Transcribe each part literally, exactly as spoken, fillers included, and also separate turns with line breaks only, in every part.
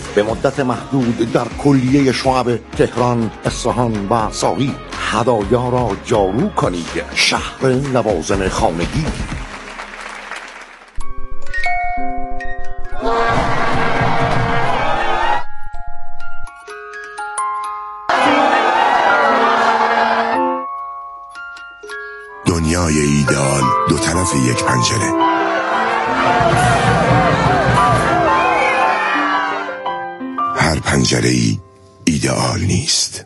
به مدت محدود در کلیه شعب تهران، اصفهان و ساقی هدایا را جارو کنید. شهر لوازم خانگی.
دنیای ایدئال دو طرف یک پنجره. هر پنجره ای ایدئال نیست.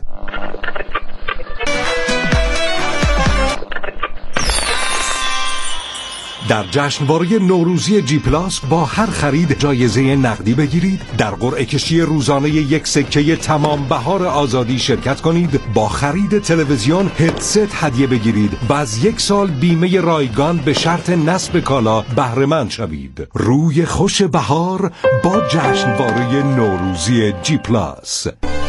در جشنواره نوروزی جی پلاس با هر خرید جایزه نقدی بگیرید، در قرعه کشی روزانه یک سکه تمام بهار آزادی شرکت کنید، با خرید تلویزیون هدست هدیه بگیرید و از یک سال بیمه رایگان به شرط نصب کالا بهره مند شوید. روی خوش بهار با جشنواره نوروزی جی پلاس.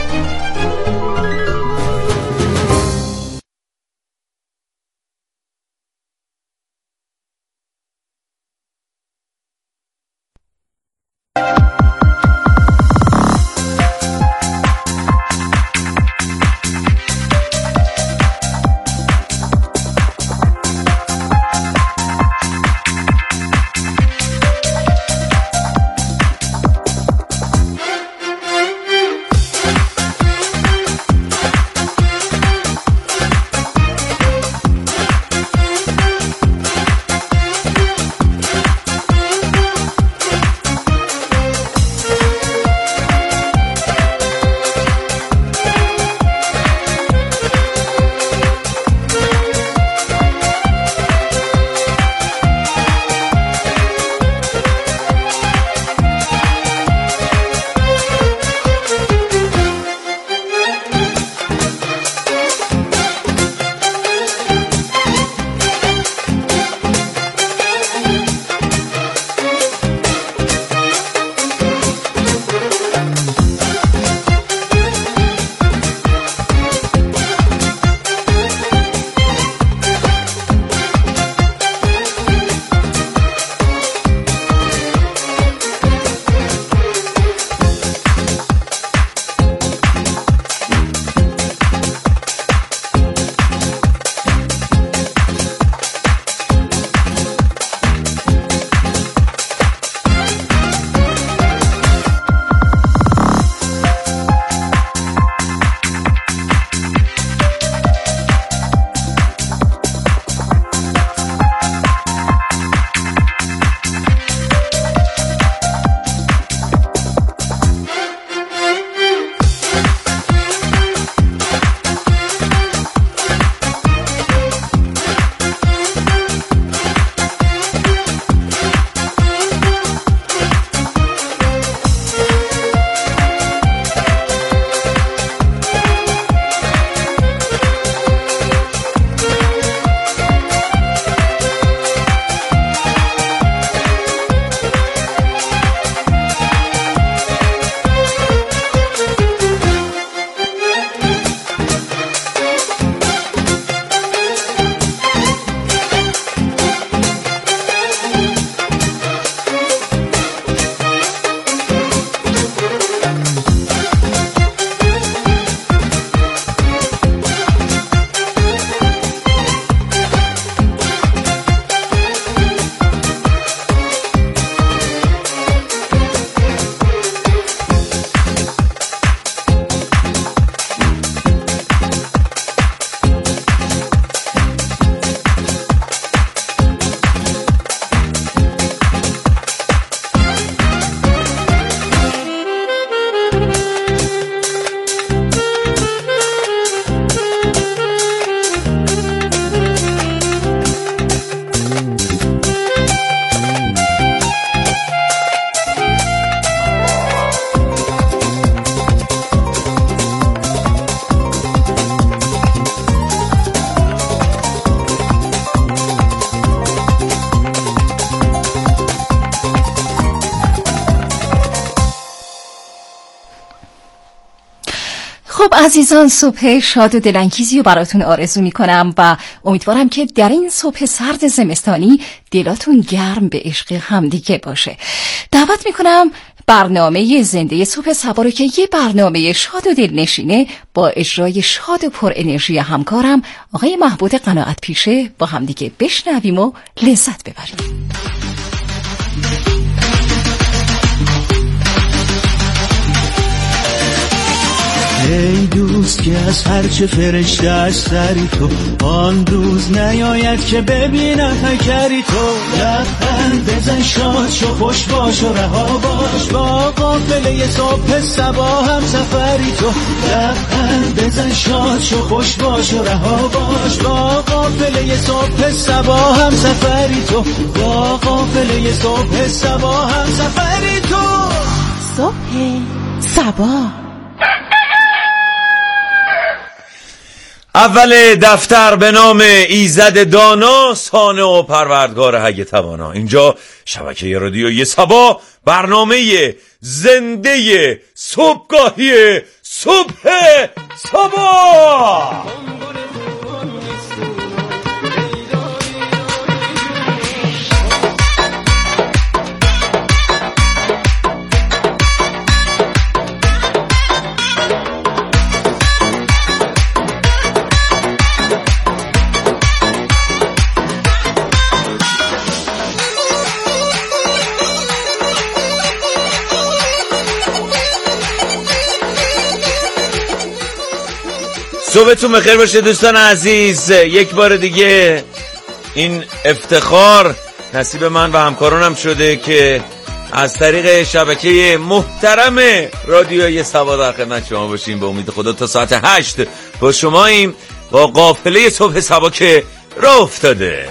خب عزیزان، صبح شاد و دلانگیزی رو براتون آرزو میکنم و امیدوارم که در این صبح سرد زمستانی دلاتون گرم به عشق همدیگه باشه. دعوت میکنم برنامه زنده صبح سبا رو که یه برنامه شاد و دلنشینه با اجرای شاد و پر انرژی همکارم آقای محبود قناعت پیشه با همدیگه بشنویم و لذت ببریم.
ای دوست که از هرچه فرشته از سری تو، آن روز نیاید که ببینم پیکری تو. لبخند بزن شاد شو خوش باش و رها باش، با قافله صبح صبا هم سفری تو. لبخند بزن شاد شو خوش باش و رها باش، با قافله صبح صبا هم سفری تو. با قافله صبح صبا هم سفری تو.
صبح صبا
اول دفتر به نام ایزد دانا، صانع و پروردگار حی توانا. اینجا شبکه رادیویی صبا، برنامه زنده صبحگاهی صبح صبا. صبحتون بخیر باشه دوستان عزیز. یک بار دیگه این افتخار نصیب من و همکارانم شده که از طریق شبکه محترم رادیوی صبا در خدمت شما باشیم. به امید خدا تا ساعت هشت با شماییم با قافله صبح صبا که راه افتاده.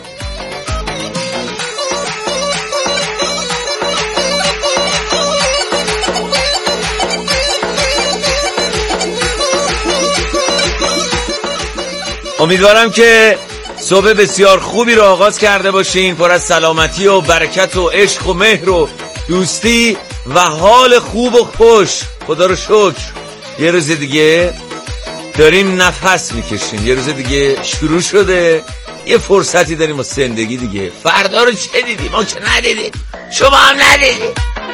امیدوارم که صبح بسیار خوبی رو آغاز کرده باشین، پر از سلامتی و برکت و عشق و مهر و دوستی و حال خوب و خوش. خدا رو شکر یه روز دیگه داریم نفس میکشیم، یه روز دیگه شروع شده، یه فرصتی داریم با زندگی دیگه. فردا رو چه دیدیم؟ ما که ندیدیم، شما هم ندیدیم.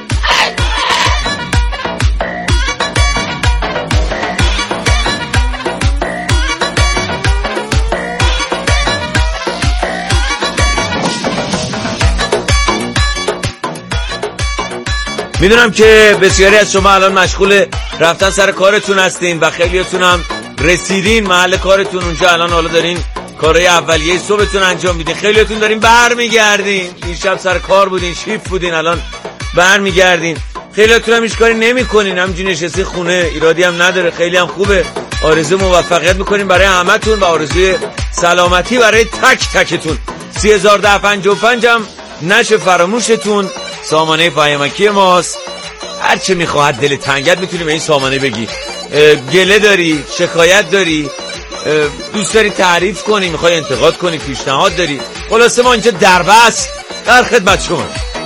میدونم که بسیاری از شما الان مشغول رفتن سر کارتون هستین و خیلیاتون هم رسیدین محل کارتون اونجا. الان حالا دارین کارهای اولیه صبحتون انجام میدین. خیلیاتون دارین برمیگردین، این شب سر کار بودین، شیفت بودین، الان برمیگردین. خیلیاتون هم هیچ کاری نمیکنین، همینجوری نشستی خونه، ایرادی هم نداره، خیلی هم خوبه. آرزو موفقیت میکنیم برای همتون و آرزوی سلامتی برای تک تکتون. سی هزار ده پنجاه و پنج هم نشه فراموشتون. سامانه پیامکی ماست. هرچه میخواهد دل تنگت میتونی به این سامانه بگی. گله داری، شکایت داری، دوست داری تعریف کنی، میخوای انتقاد کنی، پیشنهاد داری، خلاصه ما اینجا دربست در خدمت شما.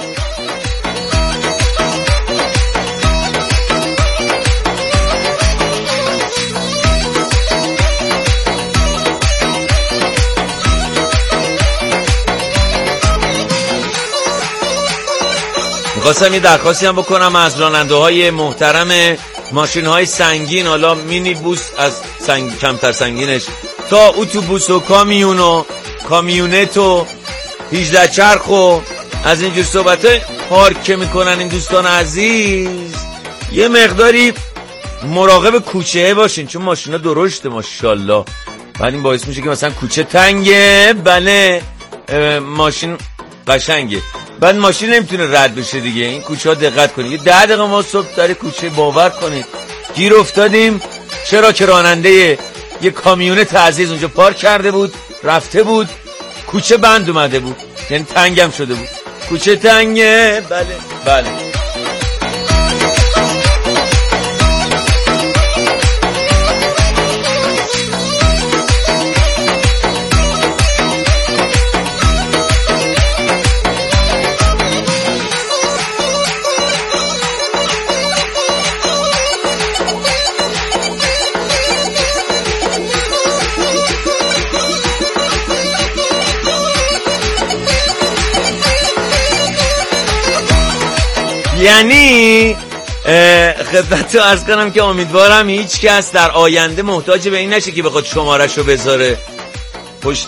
خواستم یه درخواستی هم بکنم از راننده های محترم ماشین های سنگین، حالا مینی بوس از سنگ... کمتر سنگینش تا اتوبوس و کامیون و کامیونت و هجده چرخ و از اینجور صحبت های پارک که میکنن این دوستان عزیز، یه مقداری مراقب کوچه باشین، چون ماشینا درشته ماشاءالله. بعد این باعث میشه که مثلا کوچه تنگه، بله ماشین قشنگه، بعد ماشین نمیتونه رد بشه دیگه. این کوچه ها دقت کنید. یه ده دقیقه ما صبح در کوچه باور کنید گیر افتادیم. چرا که راننده یه کامیونت عزیز اونجا پارک کرده بود، رفته بود، کوچه بند اومده بود، یعنی تنگم شده بود. کوچه تنگه، بله بله. یعنی خدمت رو عرض کنم که امیدوارم هیچ کس در آینده محتاج به این نشه که بخواد شمارش رو بذاره پشت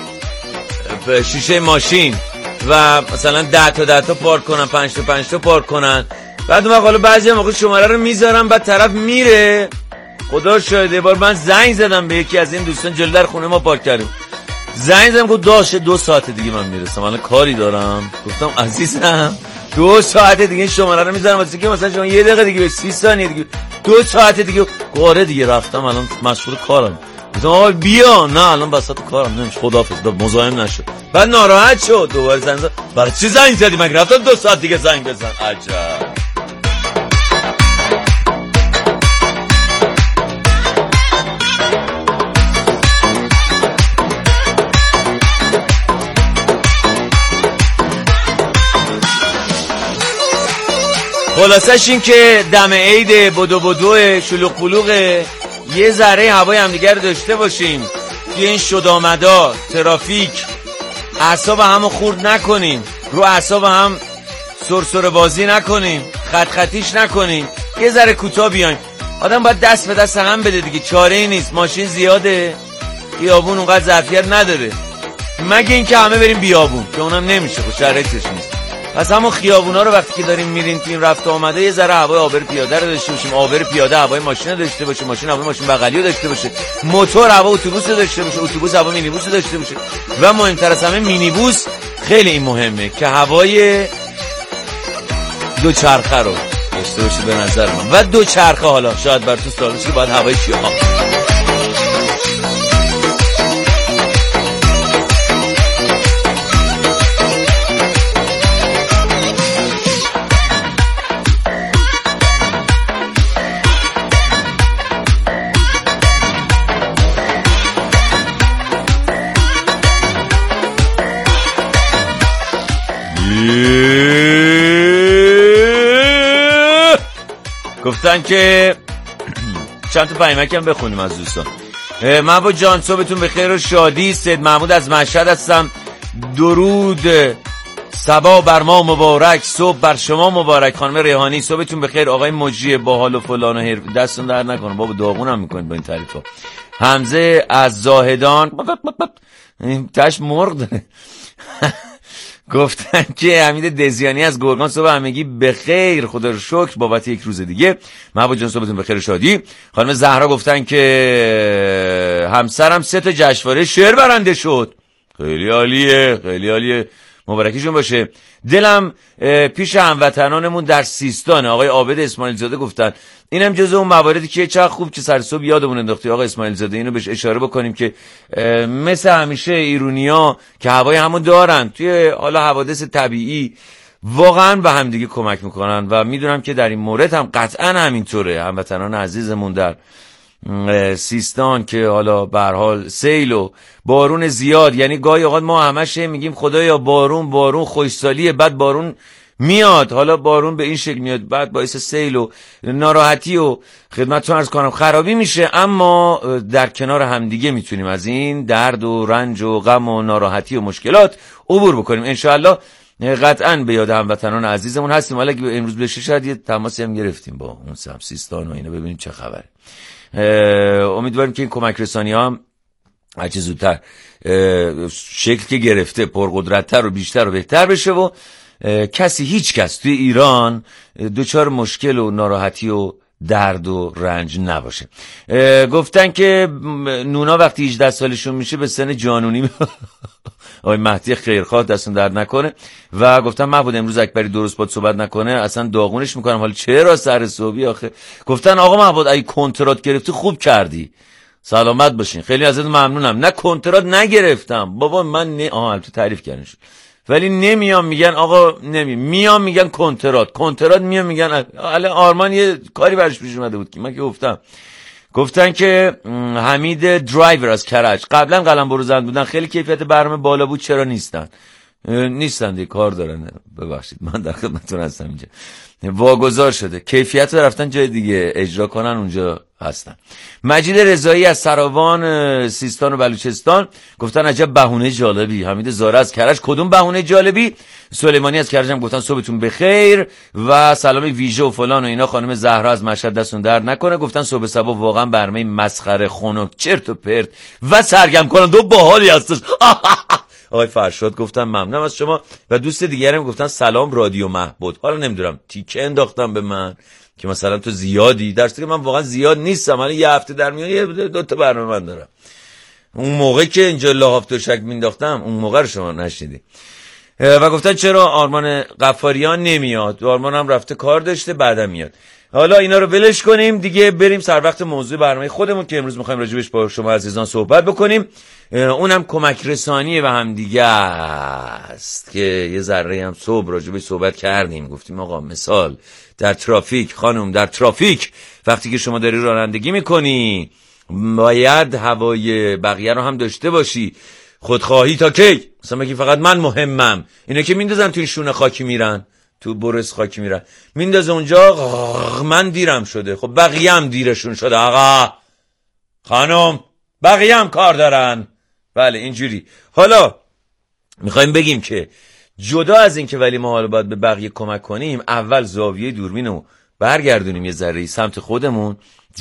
شیشه ماشین و مثلا ده تا ده تا پارک کنن، پنج تا پنج تا پارک کنن، بعد اون حالا بعضی موقع شماره رو میذارم بعد طرف میره. خدا شاهده بار من زنگ زدم به یکی از این دوستان جلوی در خونه ما پارک کردیم، زنگ زدم گفت داشه دو ساعت دیگه من میرسم، الان کاری دارم. گفتم عزیزم دو ساعت دیگه شماره رو میذارم واسه که مثلا شما یه دقیقه دیگه سی ثانیه دیگه دو ساعت دیگه کاره دیگه رفتم الان مشغول کارم. گفتم آقا بیا، نه الان بساط کارم نمیشه، خداحافظ، مزاحم نشو. بعد ناراحت شد دوباره زنگ زد، برای چی زنگ زدی؟ مگه رفتم دو ساعت دیگه زنگ بزن؟ عجب. خلاصش این که دم عید بدو بدو شلوغ بلوغه، یه ذره هوای همدیگر داشته باشیم توی این شد آمدا ترافیک، اعصاب همو خورد نکنیم، رو اعصاب هم سرسره بازی نکنیم، خط خطیش نکنیم، یه ذره کوتاه بیایم. آدم باید دست به دست هم بده دیگه، چاره ای نیست. ماشین زیاده، بیابون اونقدر ظرفیت نداره، مگه اینکه همه بریم بیابون که اونم نمیشه، خب شرایطش نیست. پس همون خیابونا رو وقتی که داریم میریم تو این رفت آمده یه ذره هوای آبر پیاده رو داشته باشیم، آبر پیاده هوای ماشین رو داشته باشه، ماشین هوای ماشین بغلی رو داشته باشه، موتور هوا اتوبوس رو داشته باشه، اتوبوس هوا مینیبوس رو داشته باشه، و مهمتر از همه مینیبوس خیلی این مهمه که هوای دو چرخه رو داشته باشه به نظر من. و دو چرخه حالا شاید بر تو سوال بشه باید هوای چی ها. گفتن که چند تا پیامک هم بخونیم از دوستان. محمود جان صبحتون بخیر و شادی. سید محمود از مشهد هستم. درود صبا بر ما مبارک، صبح بر شما مبارک. خانم ریحانی صبحتون بخیر. آقای مجری با حال و فلان و حرف دستون در نکنه بابا، داغونم میکنید با این تعریفا. حمزه از زاهدان تاش مرغ داره. گفتن که حمید دزیانی از گرگان صبح همگی بخیر، خدا رو شکر بابت یک روز دیگه. محبوب جان صبحتون بخیر و شادی. خانم زهرا گفتن که همسرم سه تا جشنواره شعر برنده شد. خیلی عالیه، خیلی عالیه، مبارکیشون باشه. دلم پیش هموطنانمون در سیستان. آقای عابد اسماعیل زاده گفتن اینم جزو اون مواردی که چه خوب که سر صبح یادمون انداختی آقای اسماعیل زاده، اینو بهش اشاره بکنیم که مثل همیشه ایرونیا که هوای همو دارن توی حالا حوادث طبیعی واقعا به هم دیگه کمک میکنن و میدونم که در این مورد هم قطعا همینطوره. هموطنان عزیزمون در سیستان که حالا به هر حال سیل و بارون زیاد، یعنی گاهی اوقات ما همش میگیم خدایا بارون بارون خوشسالیه، بعد بارون میاد، حالا بارون به این شکل میاد بعد باعث سیل و ناراحتی و خدمتتون عرض کنم خرابی میشه. اما در کنار همدیگه میتونیم از این درد و رنج و غم و ناراحتی و مشکلات عبور بکنیم انشاءالله. قطعا به یاد هموطنان عزیزمون هستیم. حالا که امروز بشه شاید یه تماسی هم گرفتیم با اون سم سیستان و اینا ببینیم چه خبره. امیدواریم که این کمک رسانی ها هرچه زودتر شکل که گرفته پرقدرت‌تر و بیشتر و بهتر بشه و کسی هیچ کس توی ایران دوچار مشکل و ناراحتی و درد و رنج نباشه. گفتن که نونا وقتی هجده سالشون میشه به سن جانونی آقای مهدی خیرخواه دستون درد نکنه و گفتن محمود امروز اکبری درست باد صحبت نکنه اصلا داغونش میکنم. حالا چرا سر صبحی آخه؟ گفتن آقا محمود اگه کنترات گرفتی خوب کردی، سلامت باشین، خیلی ازت ممنونم. نه کنترات نگرفتم بابا من نه آها تو تعریف کردن شد. ولی نمیام میگن آقا نمی میام میگن کنترات کنترات میام میگن الان آرمان یه کاری برش پیش اومده بود که من که گفتم. گفتن که حمید درایور از کرج قبلا قلمبر زند بودن، خیلی کیفیت برنامه بالا بود، چرا نیستن؟ نیستن دیگه، کار دارن. ببخشید من در خدمتتون هستم. اینجا واگذار شده، کیفیت رو رفتن جای دیگه اجرا کنن، اونجا هستن. مجید رضایی از سراوان سیستان و بلوچستان گفتن عجب بهونه جالبی. حمید زاره از کرج کدوم بهونه جالبی؟ سلیمانی از کرج هم گفتن صبحتون بخیر و سلام ویژه و فلان و اینا. خانم زهرا از مشهد دستون درد نکنه گفتن صبح صبح واقعا برنامه مسخره خنک چرت و پرت و سرگرم کننده و باحالی هستش. آقای فرشاد گفتم ممنونم از شما و دوست دیگرم گفتن سلام رادیو محبود. حالا نمیدونم تیکه انداختم به من که مثلا تو زیادی، درسته که من واقعا زیاد نیستم، ولی یه هفته در میان یه دو تا برنامه من دارم. اون موقع که اینجا لاحاف ترشک مینداختم اون موقع رو شما نشنیدی. و گفتن چرا آرمان غفاریان نمیاد؟ آرمان هم رفته کار داشته بعدم میاد. حالا اینا رو ولش کنیم دیگه، بریم سر وقت موضوع برنامه خودمون که امروز میخوایم راجبش با شما عزیزان صحبت بکنیم. اونم کمک رسانی و هم دیگه است که یه ذره هم صبح راجبش صحبت کردیم. گفتیم آقا مثال در ترافیک، خانم در ترافیک وقتی که شما داری رانندگی میکنی باید هوای بقیه رو هم داشته باشی. خودخواهی تا کی؟ مثلا بگی فقط من مهمم. اینا که میندازن تو این شونه خاکی میرن، تو برس خاکی میرن، میندازه اونجا من دیرم شده. خب بقیه هم دیرشون شده آقا خانم، بقیه هم کار دارن. بله اینجوری. حالا میخوایم بگیم که جدا از این که ولی ما حالا باید به بقیه کمک کنیم، اول زاویه دوربین رو برگردونیم یه ذره سمت خودمون،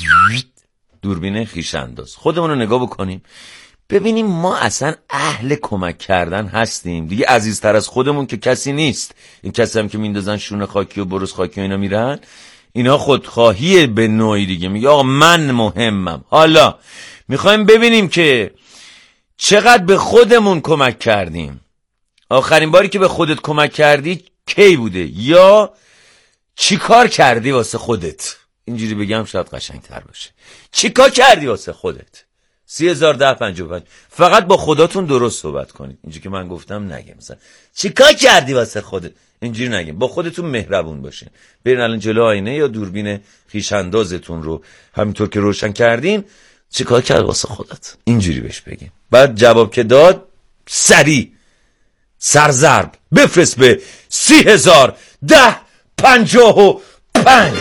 دوربین خویش انداز خودمون رو نگاه بکنیم ببینیم ما اصلا اهل کمک کردن هستیم دیگه. عزیزتر از خودمون که کسی نیست. این کسی هم که میندازن شونه خاکی و برس خاکی و اینا میرن، اینا خودخواهیه به نوعی دیگه. میگه آقا من مهمم. حالا میخوایم ببینیم که چقدر به خودمون کمک کردیم. آخرین باری که به خودت کمک کردی کی بوده؟ یا چی کار کردی واسه خودت؟ اینجوری بگم شاید قشنگتر باشه. چی کار کردی واسه خودت؟ سی هزار ده پنج و پنج. فقط با خداتون درست صحبت کنید. اینجوری که من گفتم نگه مثلا چی کار کردی واسه خودت، اینجوری نگه. با خودتون مهربون باشین. برین الان جلو آینه یا دوربین خویش اندازتون رو همینطور که روشن کردین چی کار کردی واسه خودت، اینجوری بهش بگین. بعد جواب که داد سریع سرزرب بفرست به سی هزار ده پنجاه و پنج.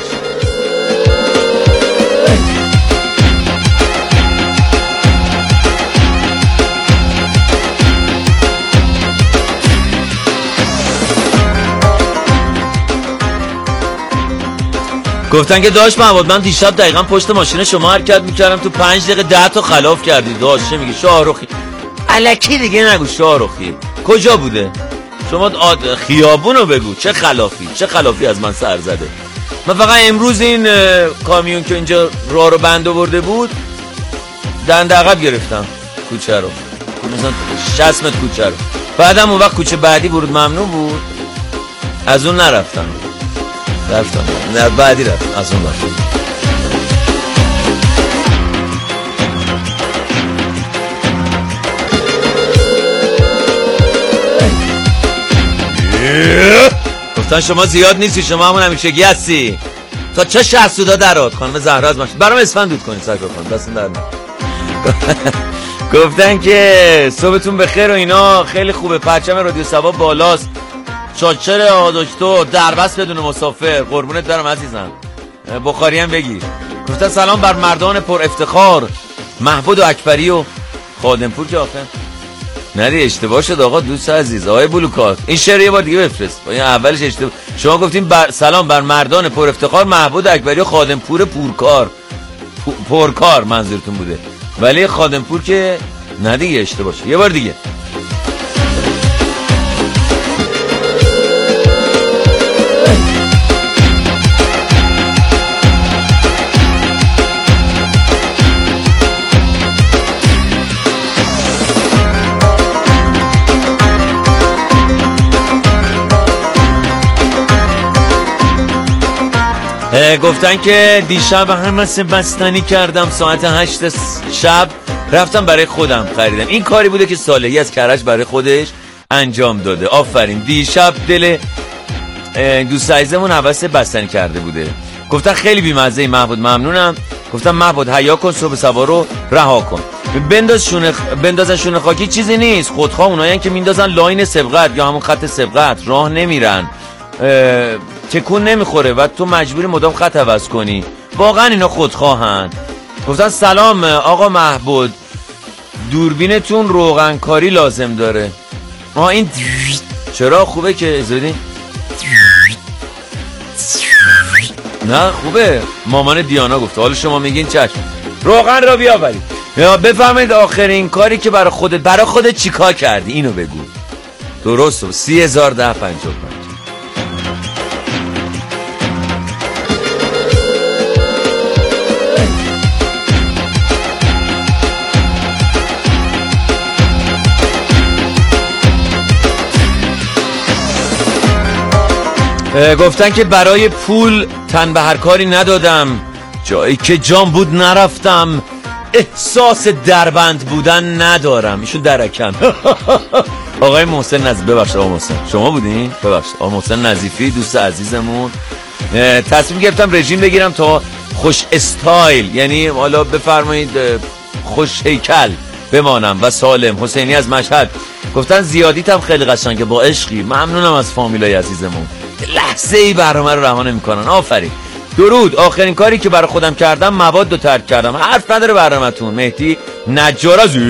گفتن که داشت محمود من دیشب دقیقا پشت ماشین شما حرکت میکردم تو پنج دقیقه ده تا خلاف کردی. داشت چه میگی شاهرخی؟ الکی دیگه نگو شاهرخی. کجا بوده؟ شما خیابونو بگو. چه خلافی؟ چه خلافی از من سر زده؟ من فقط امروز این کامیون که اینجا راه رو بند آورده بود دنده عقب گرفتم کوچه رو، مثلا شصت متر کوچه رو. بعدم اون وقت کوچه بعدی ورود ممنوع بود، از اون نرفتم. رفتم نه بعدی رفت از اون رفتم. گفتن شما زیاد نیستی، شما همون همیشگی هستی. تا چه شهر سودا درات خانم زهرا از ماشین برام اسفند دود کنید سرکار خانم دستون در نکنه. گفتن که صبحتون بخیر و اینا خیلی خوبه. پرچم رادیو سبا بالاست. چاچر آدکتور دربست بدون مسافر. قربونت برم عزیزم. بخاری هم بگیر. گفتن سلام بر مردان پر افتخار محبود و اکبری و خادمپور که آخه نری اشتباه شد آقا دوست عزیز آقای بلوکات. این شعر یه بار دیگه بفرست. این اولش اشتباه. شما گفتیم بر... سلام بر مردان پر افتخار محبود اکبری و خادمپور پورکار پرکار منظورتون بوده، ولی خادمپور که نه دیگه اشتباه شد. یه بار دیگه. گفتن که دیشب همه بستنی کردم ساعت هشت شب رفتم برای خودم خریدم. این کاری بوده که صالحی از کرج برای خودش انجام داده. آفرین. دیشب دل دوست عزیزمون هوس بستنی کرده بوده. گفتن خیلی بی‌مزه محمود ممنونم. گفتم محمود حیا کن صبح سوار رو رها کن. بنداز شونه بندازن شونه خاکی چیزی نیست. خودخواه اونایین که میندازن لاین سبقت یا همون خط سبقت راه نمیرن، تکون نمیخوره و تو مجبوری مدام خط عوض کنی. واقعا اینا خودخواهن. گفتن سلام آقا محبود، دوربینتون روغنکاری لازم داره. آه این چرا خوبه که زدین؟ نه خوبه، مامان دیانا گفته. حالا شما میگین چشم، روغن را بیاورید. بفهمید آخرین کاری که برای خودت برای خودت چیکار کردی اینو بگو. درست. سی هزار ده پنجاه پنج. گفتن که برای پول تن به هر کاری ندادم، جایی که جام بود نرفتم، احساس دربند بودن ندارم. ایشون درکم. آقای محسن نظیفی، ببخشید آقا محسن شما بودین؟ ببخشید آقا محسن نظیفی دوست عزیزمون. تصمیم گرفتم رژیم بگیرم تا خوش استایل، یعنی حالا بفرمایید خوش هیکل بمانم و سالم. حسینی از مشهد گفتن زیادیتم خیلی قشنگه با عشقی. ممنونم از فامیلای عزیزمون، لحظه ای برنامه رو رها نمی‌کنن. آفرین. درود. آخرین کاری که برای خودم کردم مواد رو ترک کردم. حرف نداره برنامه‌تون. مهدی نجار از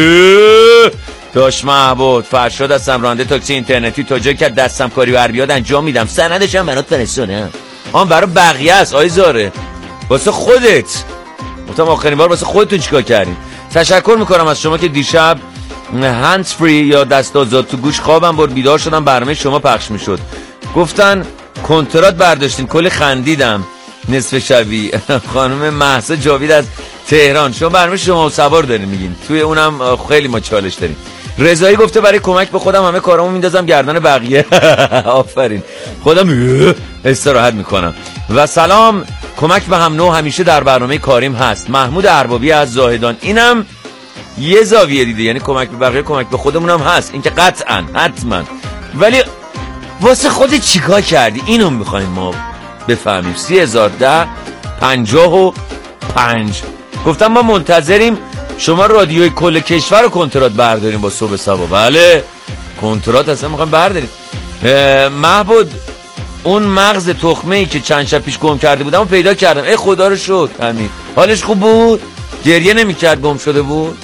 داش محبود. فرشاد هستم، راننده تاکسی اینترنتی. تا جایی که دستم کاری بر بیاد انجام میدم. سندش هم برات فرستادم. آن برای بقیه است آی زاره، واسه خودت. گفتم آخرین بار واسه خودتون چیکار کردین؟ تشکر میکنم از شما که دیشب هندز فری یا دست آزاد تو گوش خوابم برد، بیدار شدم برنامه شما پخش میشد. گفتن کنترات برداشتین، کلی خندیدم نصف شبی. خانم مهسا جاوید از تهران، شما برنامه شما سوار دارین میگین، توی اونم خیلی ما چالش داریم. رضایی گفته برای کمک به خودم همه کارامو میندازم گردن بقیه. آفرین، خودم استراحت میکنم. و سلام، کمک به هم نوع همیشه در برنامه کاریم هست. محمود اربابی از زاهدان. اینم یه زاویه دیده، یعنی کمک به بقیه کمک به خودمون هم هست، این که قطعا حتما. ولی واسه خودت چیکار کردی اینو میخوایم ما بفهمیم. سی هزار ده پنجاه و پنج. گفتم ما منتظریم شما رادیوی کل کشور رو کنترات برداریم با صبح سبا. بله کنترات اصلا میخوایم برداریم. محبود اون مغز تخمه ای که چند شب پیش گم کرده بودم پیدا کردم. ای خدا رو شکر. همین حالش خوب بود؟ گریه نمیکرد گم شده بود؟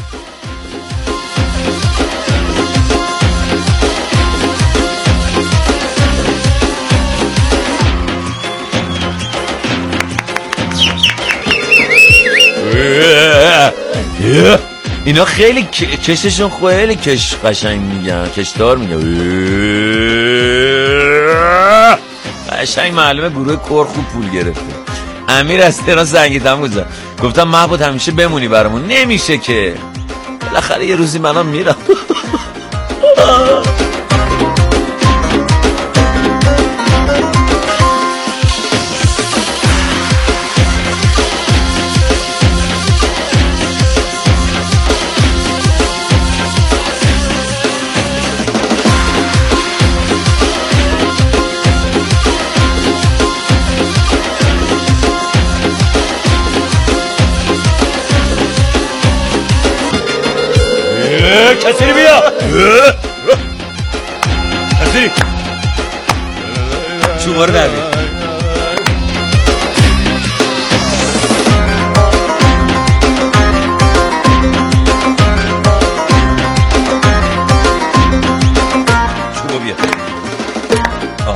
اینا خیلی کششون خیلی کش قشنگ میگن، کشدار میگن قشنگ. معلومه گروه کور خوب پول گرفته. امیر از تهران زنگیدم گذار. گفتم محبود همیشه بمونی برامون. نمیشه که، بالاخره یه روزی منم میرم. کسی بیا، کسی شما رو نبید. شما بیا. آه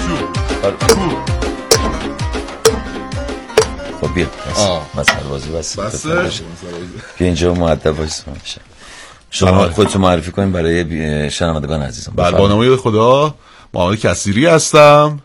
خب بیا مسئله بازی بس که اینجا مؤدب باشیم. شما خودتون معرفی کنیم برای شنوندگان عزیزم.
بله، با نام خدا، محمد کثیری هستم.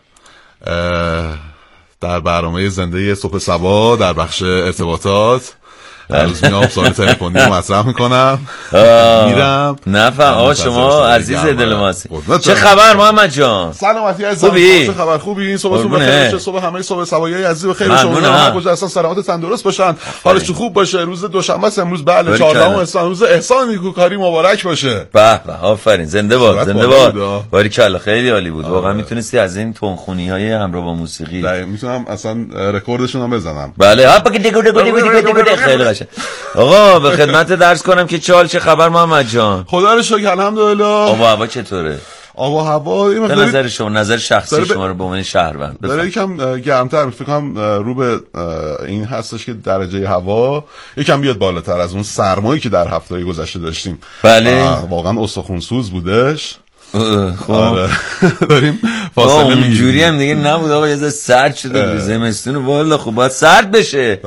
در برنامه زنده صبح سبا در بخش ارتباطات هر روز میام سوال تلفنی رو مطرح میکنم میرم.
نفهم آقا شما عزیز دل ماست. چه خبر محمد جان؟
سلامتی عزیزم.
خوبی؟
چه خبر؟ خوبی؟ این صبح صبح بخیر. صبح همه صبح سبایی عزیز بخیر. شما هر کجا هستن سلامت تندرست باشن، حالش خوب باشه. روز دوشنبه است امروز. بله چهاردهم اسفند، روز احسان نیکوکاری مبارک باشه.
به به آفرین، زنده باد زنده باد. باریکلا خیلی عالی بود واقعا. میتونستی از این تونخونی‌های همراه با موسیقی
میتونم اصلا رکوردشون هم بزنم.
بله هاپ دیگو دیگو دیگو دیگو خیلی قشنگ. آقا به خدمت درس کنم که چال چه خبر محمد جان؟
خدا رو شکر الحمدلله.
آب و هوا چطوره؟
آب و هوا
به نظر شما، نظر شخصی شما رو به عنوان شهروند
داره یکم گرمتر، فکر کنم رو به این هستش که درجه هوا یکم بیاد بالاتر از اون سرمایی که در هفته‌های گذشته داشتیم.
بله
واقعا استخوان‌سوز بودش.
خب
آره. داریم فاصله میگیریم.
اونجوری هم دیگه نبود آقا، یه ذره سرد شده زمستون، والا خب باید سرد بشه.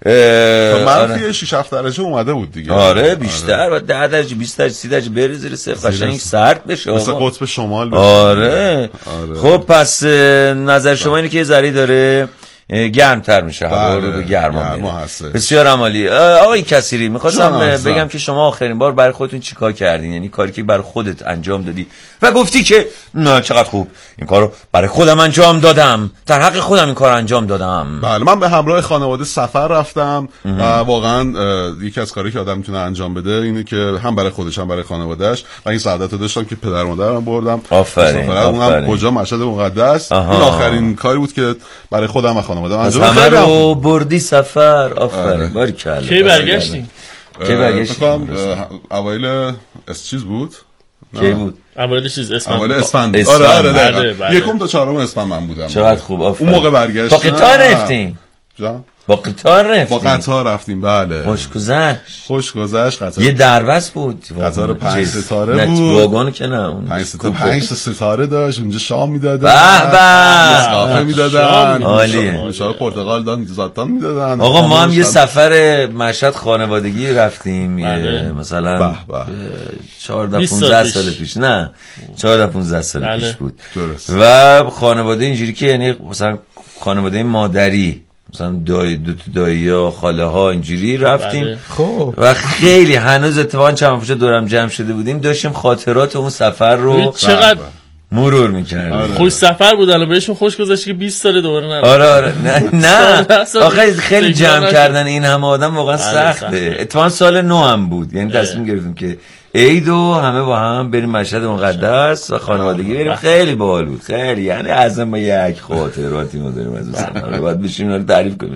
منفی شش هفت درجه اومده بود دیگه.
آره بیشتر، بعد ده درجه بیست درجه سی درجه بره زیر صفر، قشنگ سرد بشه
مثل قطب شمال بشه.
آره. خب پس نظر شما اینه که یه ذره داره گرمتر میشه، هوا رو به گرما میره. بسیار عالی. آقای کثیری میخواستم بگم که شما آخرین بار برای خودتون چیکار کردین؟ یعنی کاری که برای خودت انجام دادی و گفتی که نه چقدر خوب این کارو برای خودم انجام دادم، در حق خودم این کارو انجام دادم.
بله، من به همراه خانواده سفر رفتم و واقعا یکی از کارهایی که آدم میتونه انجام بده اینه که هم برای خودش هم برای خانواده‌اش، و این سعادت رو داشتم که پدر مادرم بردم.
آفرین.
اونم کجا؟ مشهد مقدس. این آخرین کاری بود که برای خودم و خانواده‌ام انجام
دادم. همه رو بردی سفر. آفرین. باریکلا.
کی برگشتین؟
کی برگشتین؟
اوایل اس چیز بود.
کی بود؟
اوایل چیز اسفند.
اوایل اسفند. آره آره. یکم تا چهارم اسفند من بودم.
چقدر خوب.
اون موقع برگشتم.
با قطار رفتین؟
جا؟
با قطار رفتیم.
با قطار رفتیم. بله.
خوش گذشت.
خوش گذشت. قطار
یه دربست بود.
قطار پنج ستاره بود.
واگن که نه.
پنج ستاره پنج ستاره داشت. اونجا شام میدادن.
به به.
نسکافه میدادن.
عالیه.
نوشابه پرتقال دادن، زعفران میدادن.
آقا ما هم یه سفر مشهد خانوادگی رفتیم. مثلا چهارده پانزده سال پیش. نه. چهارده پانزده سال پیش بود. و خانواده اینجوری که یعنی مثلا خانواده مادری، مثلا دایی دو تا دایی ها خاله ها اینجوری رفتیم.
خب
و خیلی هنوز اتفاقا چند وقت دورم جمع شده بودیم داشتیم خاطرات اون سفر رو
چقدر
مرور میکردیم.
آره.
خوش سفر بود، الان بهشون خوش گذشت که بیست سال دوباره نرم.
آره آره نه نه آخه خیلی جمع کردن این همه آدم واقعا سخته. اتفاقا سال نو هم بود، یعنی تصمیم گرفتیم که عید و همه با هم بریم مشهد مقدس و خانوادگی بریم. خیلی باحال بود، خیلی، یعنی از ما یک خاطراتی ما داریم از اون سفر، بعد بشیم رو تعریف کنیم.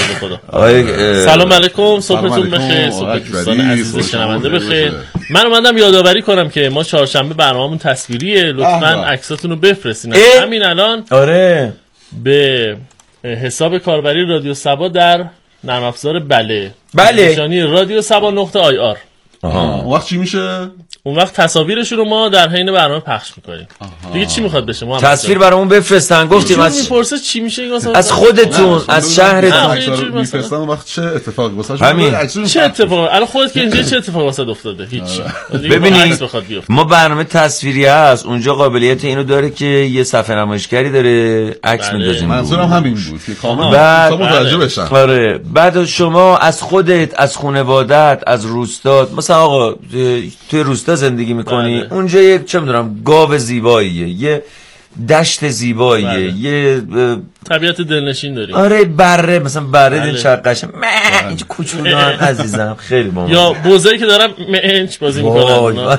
سلام علیکم، صبحتون بخیر، صبح دوستان عزیز شنونده بخیر. من اومدم یادآوری کنم که ما چهارشنبه برنامه‌مون تصویریه، لطفاً عکساتون رو بفرستین همین الان.
آره
به حساب کاربری رادیو سبا در نرم افزار بله
بله
نشانی رادیو سبا نقطه آی آر.
اون وقت چی میشه؟
اون وقت تصاویرش رو ما در حین برنامه پخش میکنیم. دیگه چی میخواد بشه؟ ما
تصویر برامون بفرستن. گفتیم
از میپرسه چی میشه
از خودتون، از شهرتون
میفرستن. اون وقت چه اتفاقی واسه
همین چه اتفاقی الان خودت که اینجا چه اتفاقی واسه افتاده؟ هیچ.
ببینید ما برنامه تصویری هست، اونجا قابلیت اینو داره که یه صفحه نمایشگری داره، عکس میندازیم.
منظورم همین بود که کاملا متوجه بشن.
آره بعد شما از خودت، از خانواده‌ات، از روستات، مثلا آقا توی روستا زندگی میکنی، بله. اونجا یک چه میدونم گاو زیباییه، یه دشت زیباییه، بله. یه
طبیعت دلنشین داریم.
آره بره مثلا بره بله. دین چقدر قشنگ اینجا کوچولوان عزیزم خیلی بامزه.
یا بوزایی که دارم منچ بازی میکنن.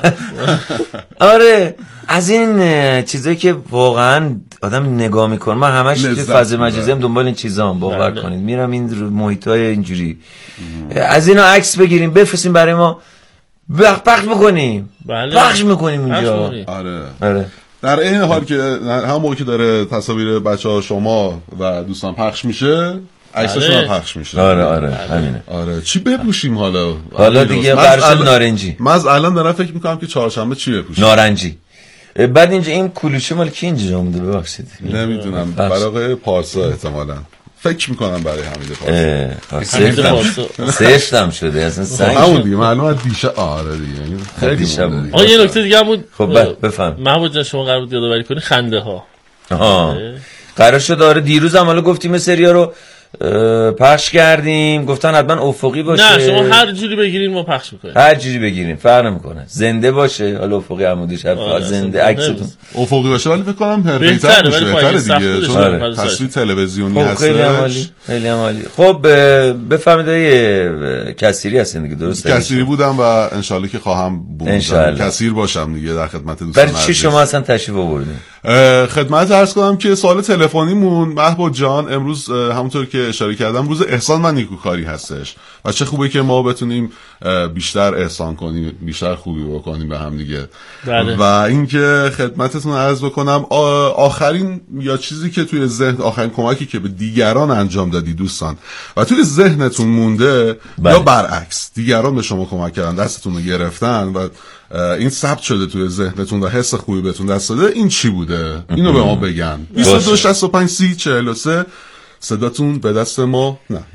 آره از این چیزایی که واقعا آدم نگاه میکنه، من همش توی فضای مجازی هم دنبال این چیزام باور بله. کنید میرم این محیطای اینجوری ام. از اینا عکس بگیریم بفرستیم برای ما پخش بکنیم.
بله.
پخش میکنیم اونجا.
آره.
آره.
در این حال که هم موقعی که داره تصاویر بچه‌ها شما و دوستان پخش میشه، عکساشون هم پخش میشه.
آره آره همینه.
آره چی بپوشیم حالا؟
حالا دیگه قرار نارنجی.
من از الان دارم فکر میکنم که چهارشنبه چی بپوشیم؟
نارنجی. بعد اینجا این کلوچه مال کی اینجا اومده ببخشید؟
نمیدونم، برای آقای پارسا احتمالاً. فکر میکنم برای حمید
پارسا. سفتم شده اصلا سنگ.
همون دیگه معلومه دیشه. آره دیگه
خیلی دیشب.
آ یه نکته دیگه هم بود.
خب بفهم.
محمود جان شما قرار بود یادآوری کنی خنده ها.
آها. قرار شد آره دیروز هم حالا گفتیم سریا رو پخش کردیم، گفتن حتما افقی باشه.
نه شما هر جوری بگیرین ما پخش میکنیم.
هر جوری بگیرین فرق نمیکنه، زنده باشه، حالا افقی عمودی شب زنده عکستون
افقی باشه ولی فکر کنم حرفه‌ای‌تر میشه، بهتره دیگه چون تصویر تلویزیونی هست.
خیلی عالی خیلی عالی. خب بفهمید ای کثیری هستین دیگه، درسته؟
کثیری بودم و ان شاءالله که خواهم بود کثیر باشم دیگه در خدمت دوستان.
برای چی شما اصلا تشریف آوردین؟
خدمت عرض کنم که سوال تلفنیمون محبوب جان امروز همونطور که اشاره کردم روز احسان و نیکوکاری هستش و چه خوبه که ما بتونیم بیشتر احسان کنیم، بیشتر خوبی بکنیم به هم دیگه. و اینکه خدمتتون عرض بکنم آخرین یا چیزی که توی ذهن، آخرین کمکی که به دیگران انجام دادی دوستان و توی ذهنتون مونده بله. یا برعکس دیگران به شما کمک کردن، دستتون رو گرفتن و این ثبت شده توی ذهنتون و حس خوبی بهتون دست داده، این چی بوده؟ اینو به ما بگن. بیست و دو شصت و پنج سی چهل و سه صداتون به دست ما نه